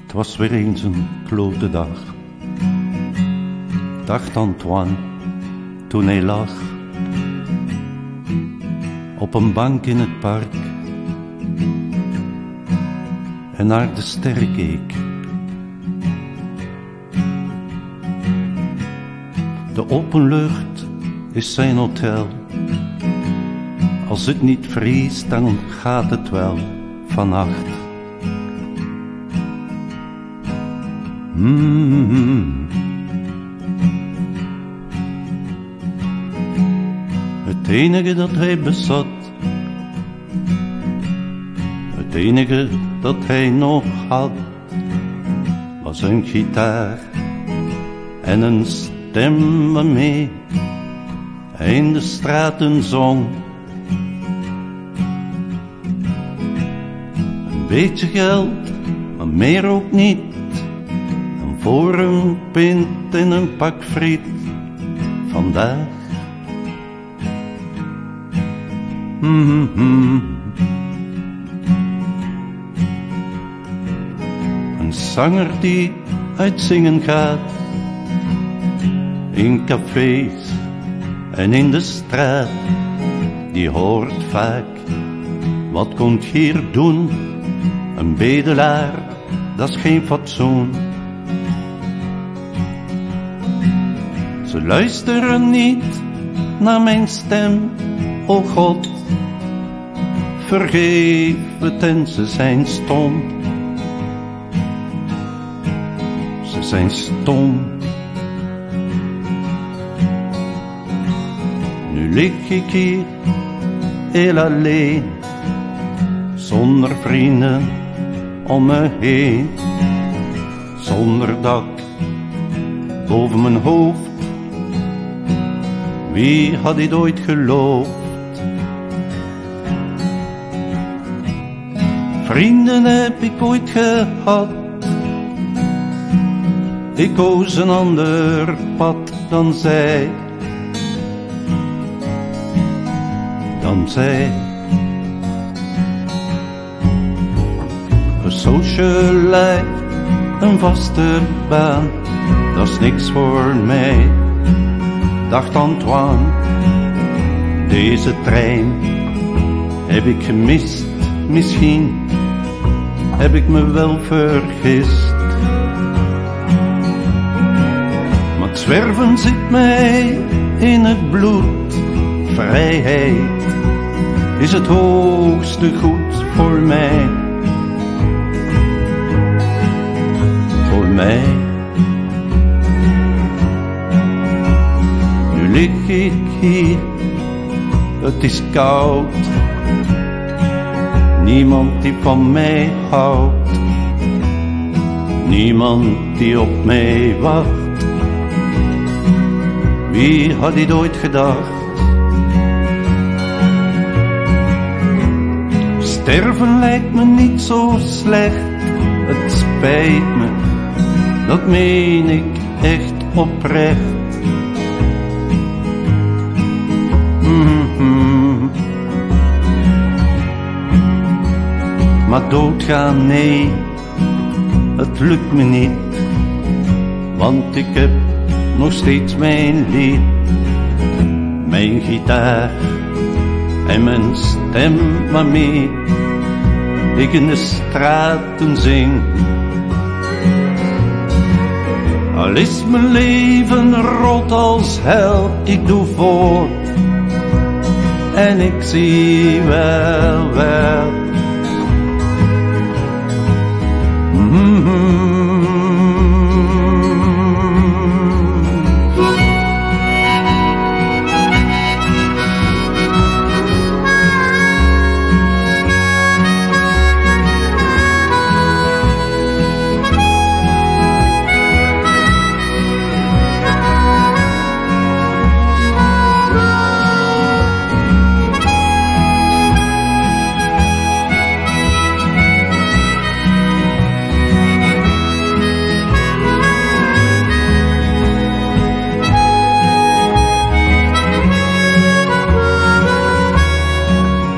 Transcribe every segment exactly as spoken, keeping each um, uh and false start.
Het was weer eens een klote dag, dacht Antoine toen hij lag op een bank in het park en naar de sterren keek. De open lucht is zijn hotel. Als het niet vriest, dan gaat het wel vannacht. Mm-hmm. Het enige dat hij bezat, het enige dat hij nog had, was een gitaar en een stem waarmee hij in de straten zong. Een beetje geld, maar meer ook niet, dan voor een pint en een pak friet vandaag. Mm-hmm. Een zanger die uitzingen gaat, in cafés en in de straat, die hoort vaak: wat komt je hier doen? Een bedelaar, dat is geen fatsoen. Ze luisteren niet naar mijn stem, o God, vergeef het en ze zijn stom. Ze zijn stom. Nu lig ik hier heel alleen, zonder vrienden om me heen, zonder dak boven mijn hoofd. Wie had dit ooit geloofd? Vrienden heb ik ooit gehad, ik koos een ander pad dan zij, dan zij. Een social life, een vaste baan, dat is niks voor mij, dacht Antoine. Deze trein heb ik gemist, misschien heb ik me wel vergist. Maar het zwerven zit mij in het bloed, vrijheid is het hoogste goed voor mij. Voor mij. Nu lig ik hier, het is koud. Niemand die van mij houdt, niemand die op mij wacht. Wie had dit ooit gedacht? Sterven lijkt me niet zo slecht, het spijt me, dat meen ik echt oprecht. Mm-hmm. Maar doodgaan, nee, het lukt me niet, want ik heb nog steeds mijn lied, mijn gitaar en mijn stem waarmee ik in de straten zing. Al is mijn leven rot als hel, ik doe voort en ik zie wel wel. Mm-hmm.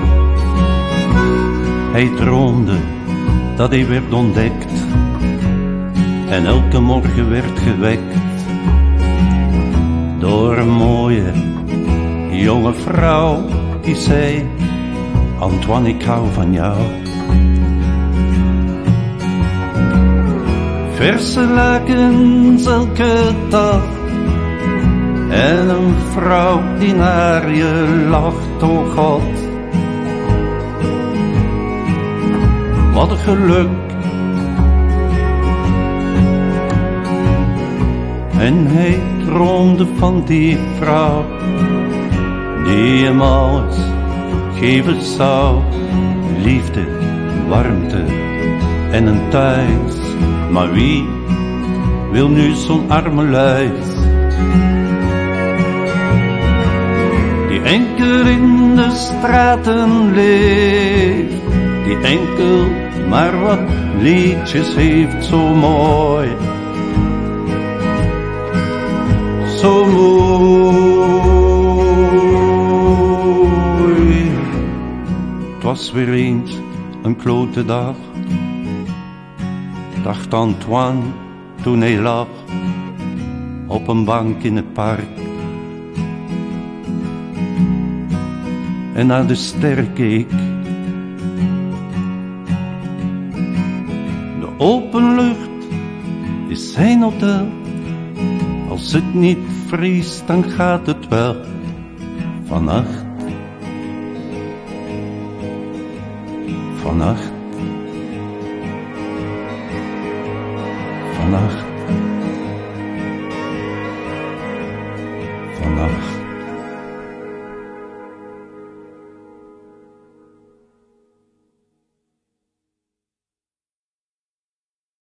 Hij droomde dat hij werd ontdekt En elke morgen werd gewekt door een mooie jonge vrouw die zei: Antoine, ik hou van jou. Verse lakens elke dag en een vrouw die naar je lacht, oh God. Wat een geluk. En hij droomde van die vrouw die hem alles geven zou. Liefde, warmte en een thuis. Maar wie wil nu zo'n arme luis? Die enkel in de straten leeft, die enkel maar wat liedjes heeft, zo mooi. Zo mooi. Het was weer eens een klote dag, dacht Antoine toen hij lag op een bank in het park en naar de sterren keek. De open lucht is zijn hotel. Als het niet vriest, dan gaat het wel. Vannacht, vannacht, vannacht.